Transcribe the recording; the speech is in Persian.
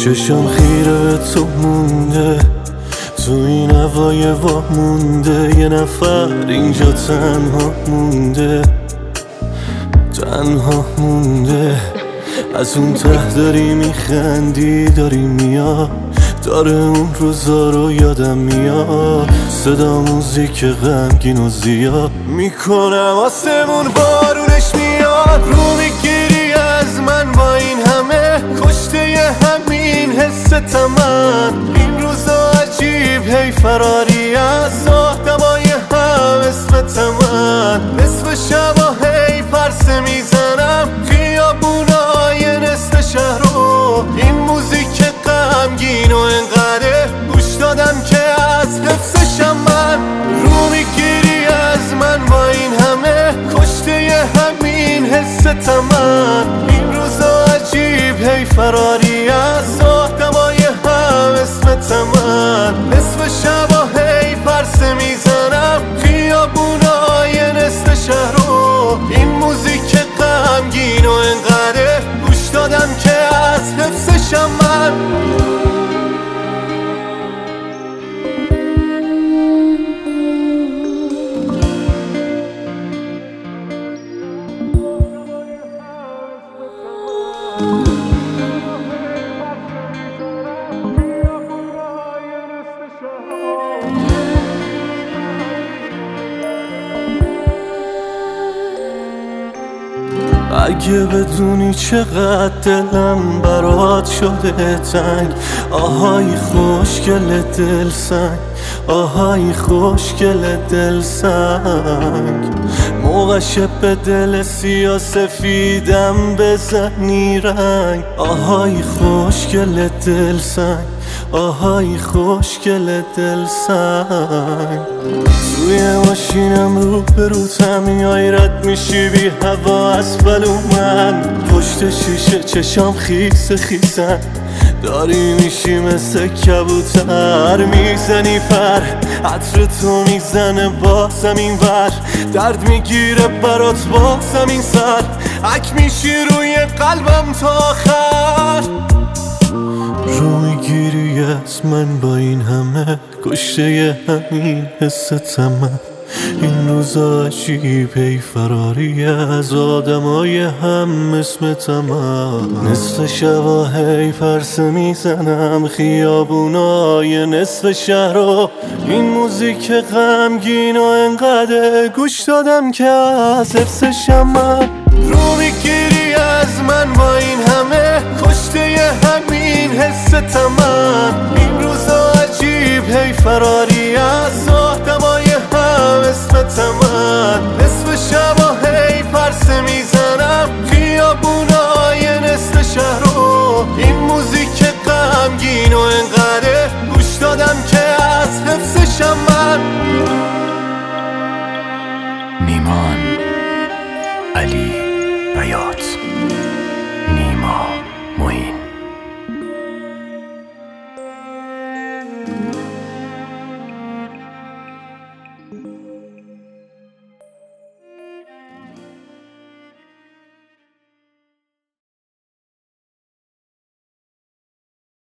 چشم خیره به تو مونده، تو این هوای وا مونده. یه نفر اینجا تنها مونده، تنها مونده. از اون ته داری میخندی، داری میاد، داره اون روزا رو یادم میاد. صدا موزیک غمگین و زیاد میکنم، آسمون بارونش میاد. رو میگیری از من با این همه کشته ی همین حس من. این روزا عجیب هی فراری از آدمای هم اسم من. نصف شبا هی پرسه میزنم خیابونای نصف شهر رو. این موزیک غمگین و انقدر گوش دادم که از حفظشم من. رو میگیری از من با این همه کشته ی همین حس من. این روزا عجیب هی فراری از آدمای هم اسم من. نصف شبا هی پرسه میزنم خیابونای نصف شهر رو. این موزیک غمگین و انقدر گوش دادم که از حفظشم من. اگه بدونی چقدر دلم برات شده تنگ، آهای خوشگل دل سنگ، آهای خوشگل دل سنگ. موقعش به دل سیاه سفیدم بزنی رنگ، آهای خوشگل دل سنگ، آهای خوشگل دل سنگ. توی ماشینم رو به روتم میای، رد میشی بی هوا اسفل من. پشت شیشه چشام خیس خیسن، داری میشی مثل کبوتر. میزنی پر عطر تو میزنه بازم این ور، درد میگیره برات بازم این سر. اک میشی روی قلبم تا آخر. رو میگیری از من با این همه کشته ی همین حس من. این روزا عجیب هی فراری از آدمای هم اسم من. نصف شبا هی پرسه میزنم خیابونای نصف شهر رو. این موزیک غمگین و انقدر گوش دادم که از حفظشم من. رو میگیری از من با این همه کشته ی همین حس من. این روزا عجیب هی فراری از آدمای هم اسم من. نصف شبا هی پرسه میزنم خیابونای نصف شهر رو. این موزیک غمگین و انقدر گوش دادم که